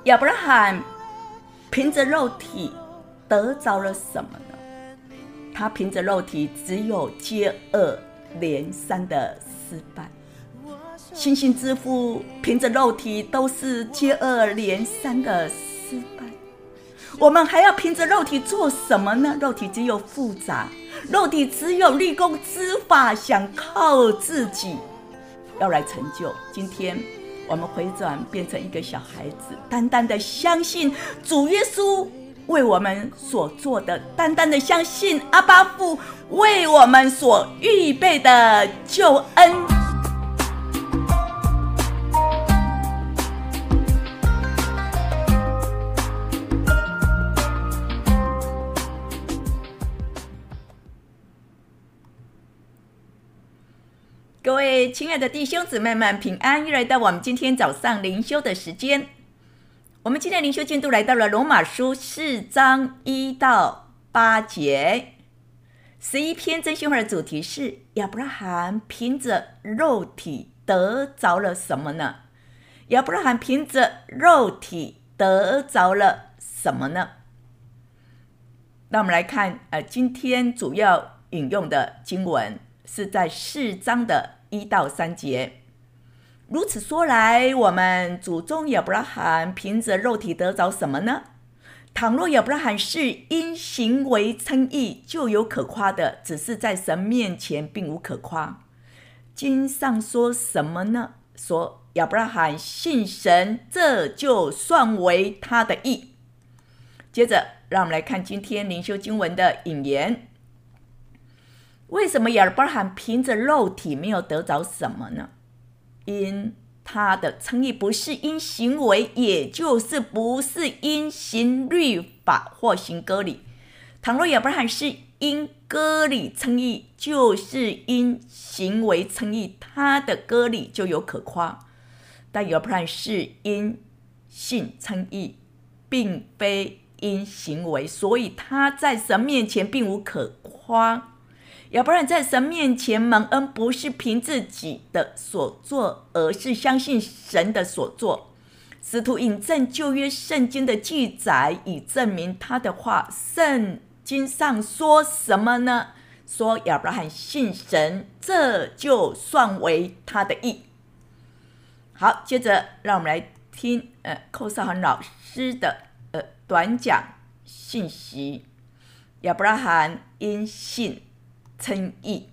亚伯拉罕凭着肉体得着了什么呢？他凭着肉体只有接二连三的失败。星星之父凭着肉体都是接二连三的失败。我们还要凭着肉体做什么呢？肉体只有复杂，肉体只有立功之法，想靠自己要来成就。今天我们回转变成一个小孩子，单单的相信主耶稣为我们所做的，单单的相信阿爸父为我们所预备的救恩。各位亲爱的弟兄姊妹们平安，又来到我们今天早上灵修的时间。我们今天灵修进度来到了罗马书4章1到8节。11篇真心话的主题是亚伯拉罕凭着肉体得着了什么呢？亚伯拉罕凭着肉体得着了什么呢？那我们来看今天主要引用的经文是在4章的1到3节。如此说来，我们祖宗亚伯拉罕凭着肉体得着什么呢？倘若亚伯拉罕是因行为称义，就有可夸的，只是在神面前并无可夸。经上说什么呢？说亚伯拉罕信神，这就算为他的义。接着让我们来看今天灵修经文的引言。为什么亚伯拉罕凭着肉体没有得着什么呢？因他的称义不是因行为，也就是不是因行律法或行割礼。倘若亚伯拉罕是因割礼称义，就是因行为称义，他的割礼就有可夸。但亚伯拉罕是因信称义，并非因行为，所以他在神面前并无可夸。亚伯拉罕在神面前蒙恩，不是凭自己的所做，而是相信神的所做。使徒引证旧约圣经的记载，以证明他的话。圣经上说什么呢？说亚伯拉罕信神，这就算为他的义。好，接着让我们来听寇少恒老师的短讲信息。亚伯拉罕因信称义。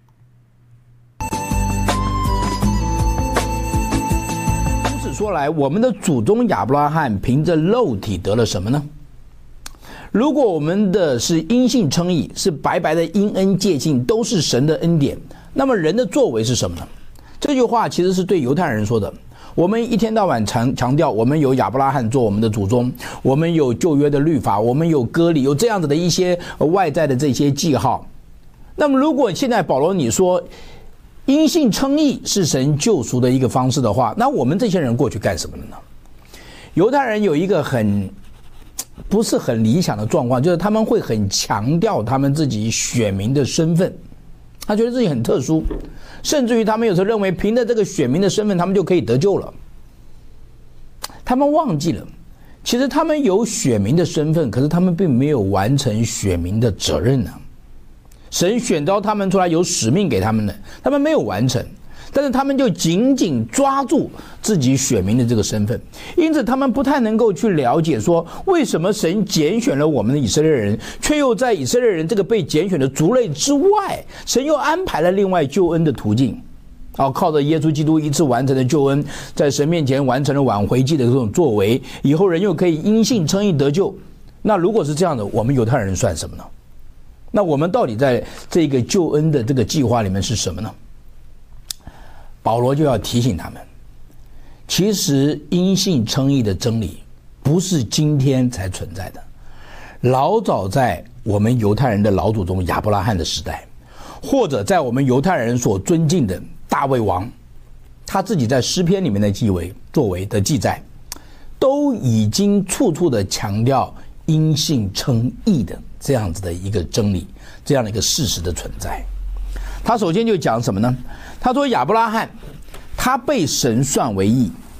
如此说来，我们的祖宗亚伯拉罕凭着肉体得了什么呢？如果我们的是因信称义，是白白的因恩借信，都是神的恩典，那么人的作为是什么呢？这句话其实是对犹太人说的。我们一天到晚强调我们有亚伯拉罕做我们的祖宗，我们有旧约的律法，我们有割礼，有这样子的一些外在的这些记号。那么如果现在保罗你说因信称义是神救赎的一个方式的话，那我们这些人过去干什么了呢？犹太人有一个不是很理想的状况，就是他们会很强调他们自己选民的身份，他觉得自己很特殊，甚至于他们有时候认为凭着这个选民的身份他们就可以得救了。他们忘记了其实他们有选民的身份，可是他们并没有完成选民的责任呢。神选召他们出来，有使命给他们的，他们没有完成，但是他们就紧紧抓住自己选民的这个身份，因此他们不太能够去了解说，为什么神拣选了我们的以色列人，却又在以色列人这个被拣选的族类之外，神又安排了另外救恩的途径。靠着耶稣基督一次完成的救恩，在神面前完成了挽回祭的这种作为，以后人又可以因信称义得救。那如果是这样的，我们犹太人算什么呢？那我们到底在这个救恩的这个计划里面是什么呢？保罗就要提醒他们，其实因信称义的真理不是今天才存在的，老早在我们犹太人的老祖宗亚伯拉罕的时代，或者在我们犹太人所尊敬的大卫王，他自己在诗篇里面的作为的记载，都已经处处的强调因信称义的这样子的一个真理，这样的一个事实的存在。他首先就讲什么呢？他说亚伯拉罕他被神算为义，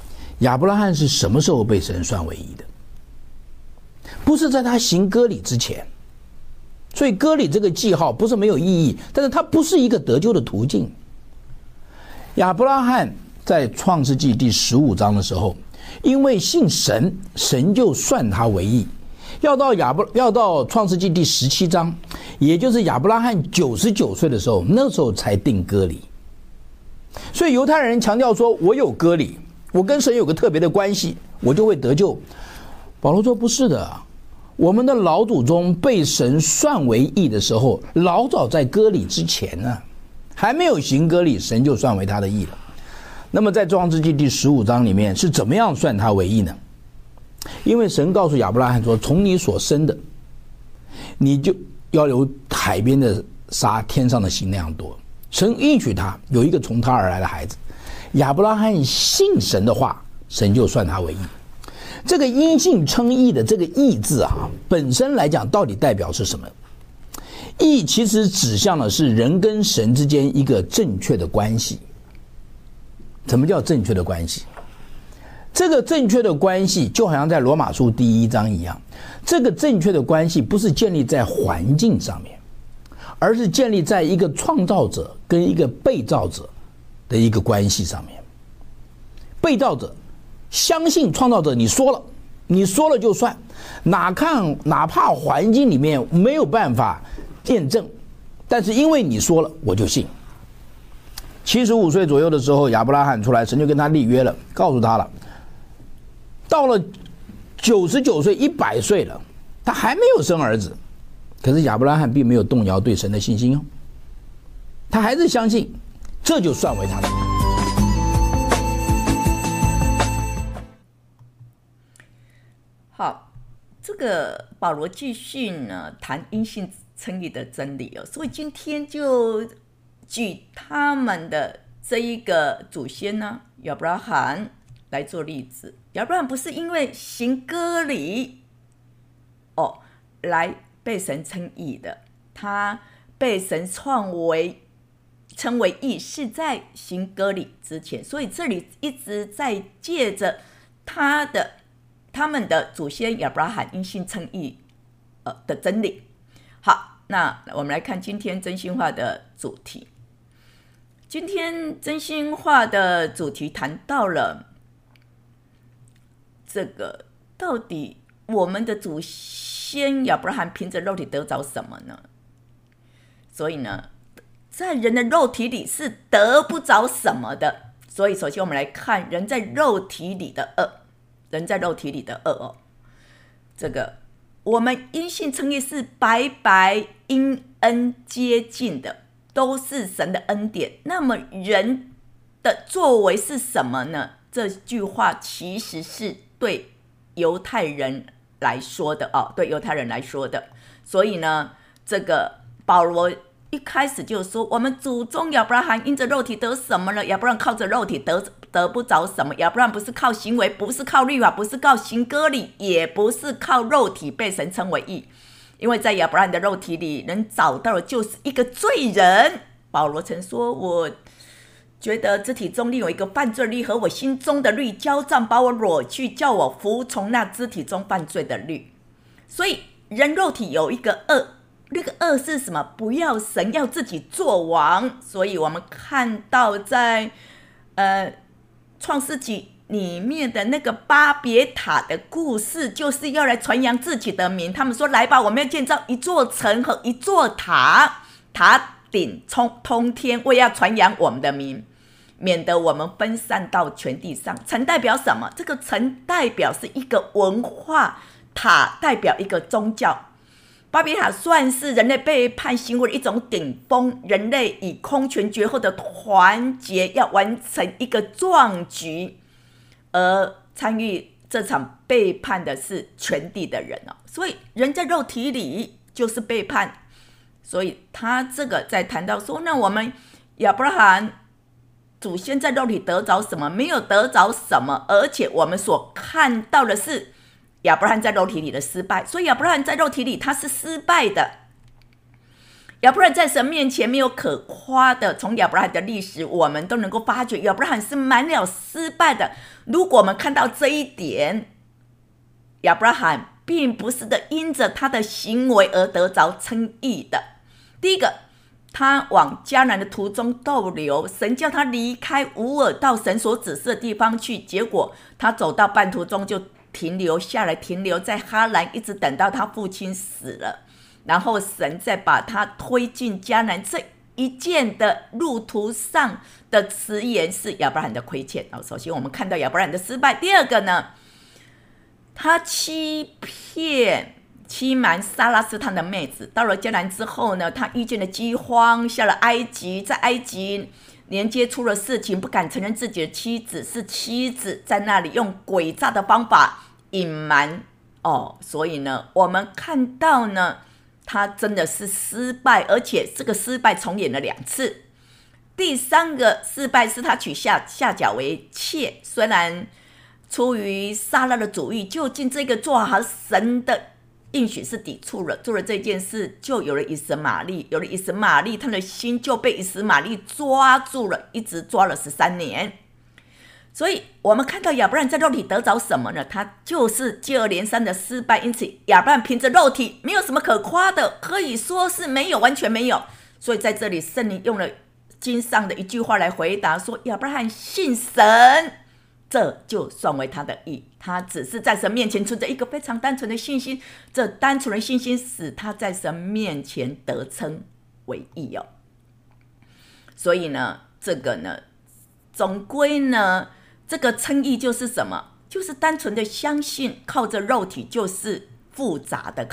亚伯拉罕是什么时候被神算为义的？不是在他行割礼之前。所以割礼这个记号不是没有意义，但是它不是一个得救的途径。亚伯拉罕在创世纪第15章的时候，因为信神，神就算他为义。要到创世纪第17章，也就是亚伯拉罕99岁的时候，那时候才定割礼。所以犹太人强调说，我有割礼，我跟神有个特别的关系，我就会得救。保罗说不是的，我们的老祖宗被神算为义的时候，老早在割礼之前呢，还没有行割礼，神就算为他的义了。那么在创世纪第15章里面是怎么样算他为义呢？因为神告诉亚伯拉罕说，从你所生的，你就要有海边的沙，天上的星那样多。神应许他有一个从他而来的孩子。亚伯拉罕信神的话，神就算他为义。这个因信称义的这个义字啊，本身来讲到底代表是什么？义其实指向的是人跟神之间一个正确的关系。什么叫正确的关系？这个正确的关系就好像在罗马书第1章一样，这个正确的关系不是建立在环境上面，而是建立在一个创造者跟一个被造者的一个关系上面。被造者相信创造者，你说了就算，哪怕环境里面没有办法验证，但是因为你说了，我就信。75岁左右的时候，亚伯拉罕出来，神就跟他立约了，告诉他了。到了99岁、100岁了，他还没有生儿子，可是亚伯拉罕并没有动摇对神的信心哦，他还是相信，这就算为他的。 好，这个保罗继续呢谈因信称义的真理哦，所以今天就举他们的这一个祖先呢亚伯拉罕来做例子。亚伯拉罕不是因为行割礼来被神称义的，他被神称为义是在行割礼之前，所以这里一直在借着他们的祖先亚伯拉罕因信称义的真理。好，那我们来看今天真心话的主题。今天真心话的主题谈到了这个，到底我们的祖先亚伯拉罕凭着肉体得着什么呢？所以呢，在人的肉体里是得不着什么的。所以首先我们来看人在肉体里的恶，这个我们因信称义是白白因恩接近的，都是神的恩典。那么人的作为是什么呢？这句话其实是对犹太人来说的对犹太人来说的。所以呢，这个保罗一开始就说，我们祖宗亚伯拉罕因着肉体得什么呢？亚伯拉罕靠着肉体得不着什么。亚伯拉罕不是靠行为，不是靠律法，不是靠行割礼，也不是靠肉体被神称为义。因为在亚伯拉罕的肉体里，人找到的就是一个罪人。保罗曾说，我觉得肢体中另有一个犯罪律和我心中的律交战，把我裸去，叫我服从那肢体中犯罪的律。所以人肉体有一个恶，那个恶是什么？不要神，要自己做王。所以我们看到在创世纪里面的那个巴别塔的故事，就是要来传扬自己的名。他们说，来吧，我们要建造一座城和一座塔，塔顶通天，为要传扬我们的名，免得我们分散到全地上。城代表什么？这个城代表是一个文化，塔代表一个宗教。巴别塔算是人类背叛行为的一种顶峰，人类以空前绝后的团结，要完成一个壮举，而参与这场背叛的是全地的人所以人在肉体里就是背叛。所以他这个在谈到说，那我们亚伯拉罕祖先在肉体得着什么？没有得着什么，而且我们所看到的是亚伯拉罕在肉体里的失败。所以亚伯拉罕在肉体里他是失败的。 亚伯拉罕在神面前没有可夸的，从亚伯拉罕的历史我们都能够发觉亚伯拉罕是满了失败的。如果我们看到这一点，亚伯拉罕并不是的因着他的行为而得着称义的。第一个，他往迦南的途中逗留，神叫他离开乌尔到神所指示的地方去，结果他走到半途中就停留下来，停留在哈兰，一直等到他父亲死了，然后神再把他推进迦南。这一件的路途上的迟延是亚伯拉罕的亏欠。首先我们看到亚伯拉罕的失败。第二个呢，他欺瞒撒拉是他的妹子。到了迦南之后呢，他遇见了饥荒，下了埃及，在埃及连接出了事情，不敢承认自己的妻子是妻子，在那里用诡诈的方法隐瞒。所以呢，我们看到呢，他真的是失败，而且这个失败重演了2次。第3个失败是他娶夏甲为妾，虽然出于撒拉的主意，究竟这个做好神的应许是抵触了，做了这件事就有了以实玛利，有了以实玛利，他的心就被以实玛利抓住了，一直抓了13年。所以我们看到亚伯拉罕在肉体得着什么呢？他就是接二连三的失败，因此亚伯拉罕凭着肉体没有什么可夸的，可以说是没有，完全没有。所以在这里圣灵用了经上的一句话来回答说，亚伯拉罕信神，这就算为他的义。他只是在神面前存着一个非常单纯的信心，这单纯的信心使他在神面前得称为义。所以呢，这个呢，总归呢，这个称义就是什么？就是单纯的相信，靠着肉体就是复杂的，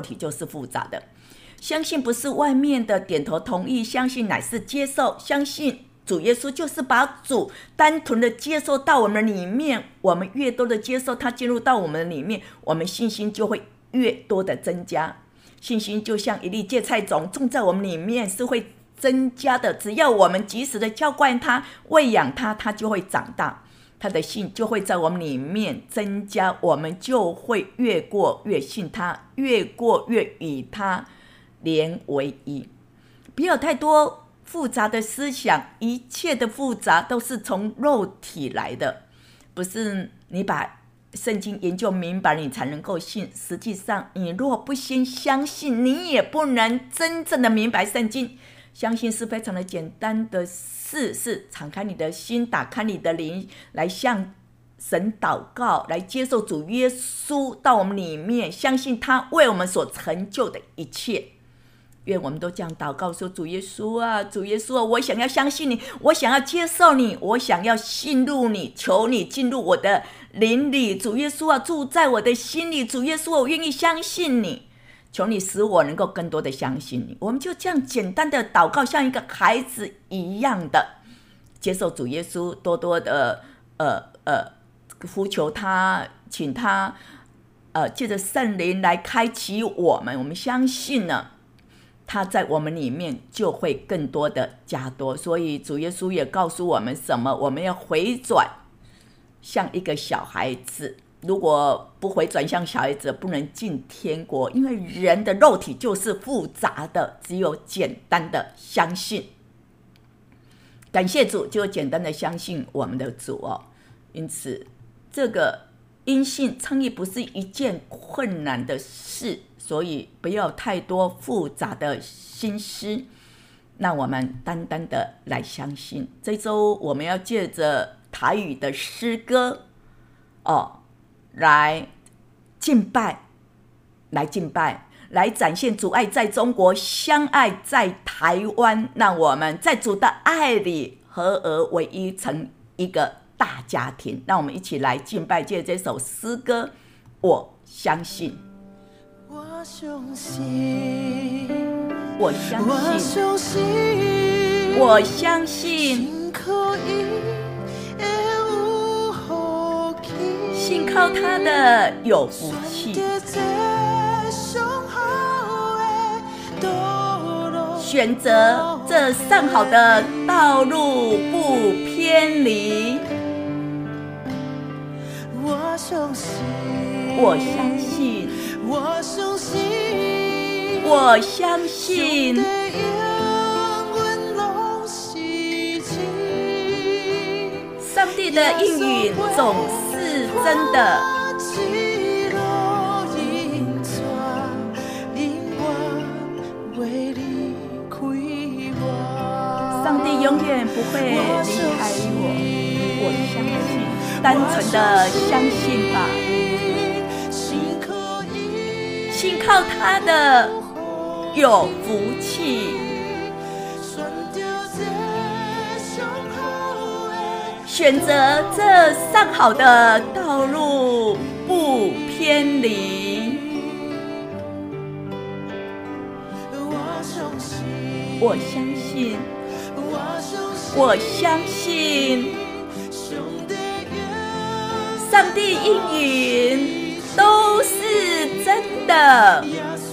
相信不是外面的点头同意，相信乃是接受，相信主耶稣就是把主单纯的接受到我们里面，我们越多的接受他进入到我们里面，我们信心就会越多的增加。信心就像一粒芥菜种种在我们里面是会增加的，只要我们及时的浇灌它，喂养它，它就会长大，他的信就会在我们里面增加，我们就会越过越信他，越过越与他连为一。不要太多复杂的思想，一切的复杂都是从肉体来的，不是你把圣经研究明白你才能够信。实际上你若不先相信，你也不能真正的明白圣经。相信是非常的简单的事，是敞开你的心，打开你的灵，来向神祷告，来接受主耶稣到我们里面，相信他为我们所成就的一切。愿我们都这样祷告说，主耶稣啊，主耶稣啊，我想要相信你，我想要接受你，我想要信入你，求你进入我的灵里。主耶稣啊，住在我的心里。主耶稣，我愿意相信你，求你使我能够更多的相信你。我们就这样简单的祷告，像一个孩子一样的接受主耶稣，多多的呼求他，请他借着圣灵来开启我们。我们相信呢，他在我们里面就会更多的加多。所以主耶稣也告诉我们什么？我们要回转像一个小孩子，如果不回转像小孩子，不能进天国。因为人的肉体就是复杂的，只有简单的相信。感谢主，就简单的相信我们的主因此这个因信称义不是一件困难的事，所以不要太多复杂的心思，让我们单单的来相信。这周我们要借着台语的诗歌来敬拜，来展现主爱在中国，相爱在台湾，让我们在主的爱里合而为一，成一个大家庭。让我们一起来敬拜，借这首诗歌，我相信。 我相信， 我相信，我相信，信靠他的有福气，选择这上好的道路不偏离。 我相信， 我相信， 我相信， 我相信。上帝的应允总是真的。上帝永远不会离开我，我相信，单纯的相信吧。信靠他的有福气，选择这上好的道路，不偏离。我相信，我相信，上帝应允都是真的。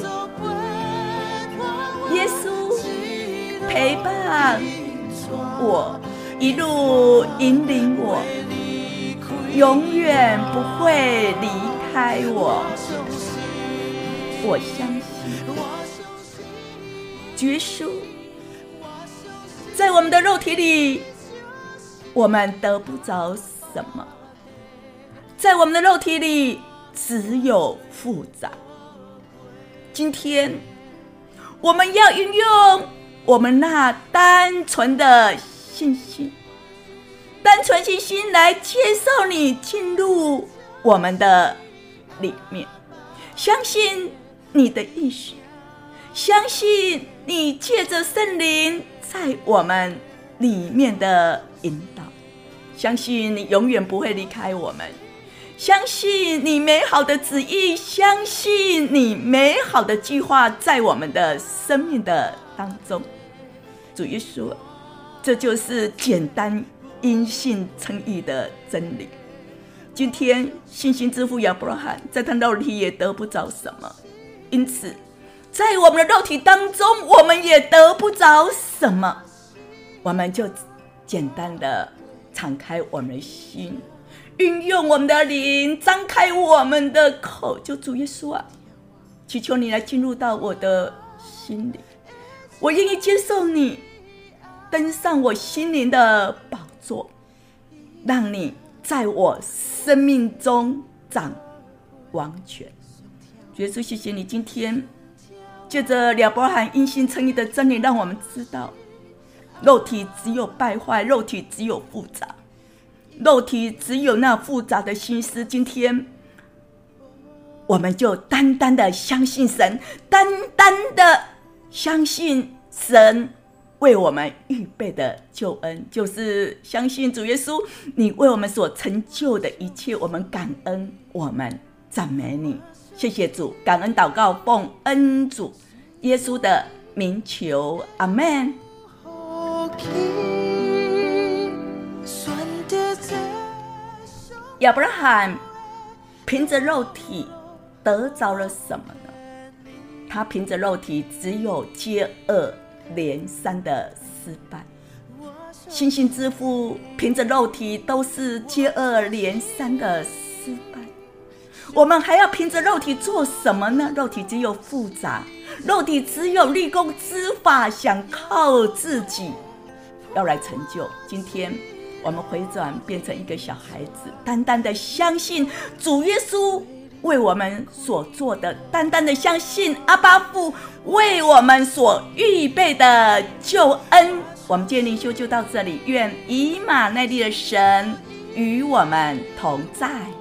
耶稣陪伴我，一路引领我，永远不会离开我。我相信，耶稣在我们的肉体里，我们得不着什么，在我们的肉体里只有复杂。今天我们要运用我们那单纯的信心，单纯信心来接受你进入我们的里面，相信你的意识，相信你借着圣灵在我们里面的引导，相信你永远不会离开我们，相信你美好的旨意，相信你美好的计划在我们的生命的当中。主耶稣，这就是简单因信称义的真理。今天信心之父亚伯拉罕在他肉体也得不着什么，因此在我们的肉体当中我们也得不着什么，我们就简单的敞开我们的心，运用我们的灵，张开我们的口，就主耶稣啊，祈求你来进入到我的心里，我愿意接受你登上我心灵的宝座，让你在我生命中掌王权。耶稣，谢谢你今天借着亚伯拉罕因信称义的真理，让我们知道肉体只有败坏，肉体只有复杂，肉体只有那复杂的心思。今天我们就单单的相信神，单单的相信神为我们预备的救恩，就是相信主耶稣你为我们所成就的一切，我们感恩，我们赞美你。谢谢主，感恩祷告奉恩主耶稣的名求，阿们。亚伯拉罕凭着肉体得着了什么呢？他凭着肉体只有接二连三的失败。信心之父凭着肉体都是接二连三的失败，我们还要凭着肉体做什么呢？肉体只有复杂，肉体只有立功之法，想靠自己要来成就。今天我们回转变成一个小孩子，单单的相信主耶稣为我们所做的，单单的相信阿爸父为我们所预备的救恩。我们今天灵修就到这里，愿以马内利的神与我们同在。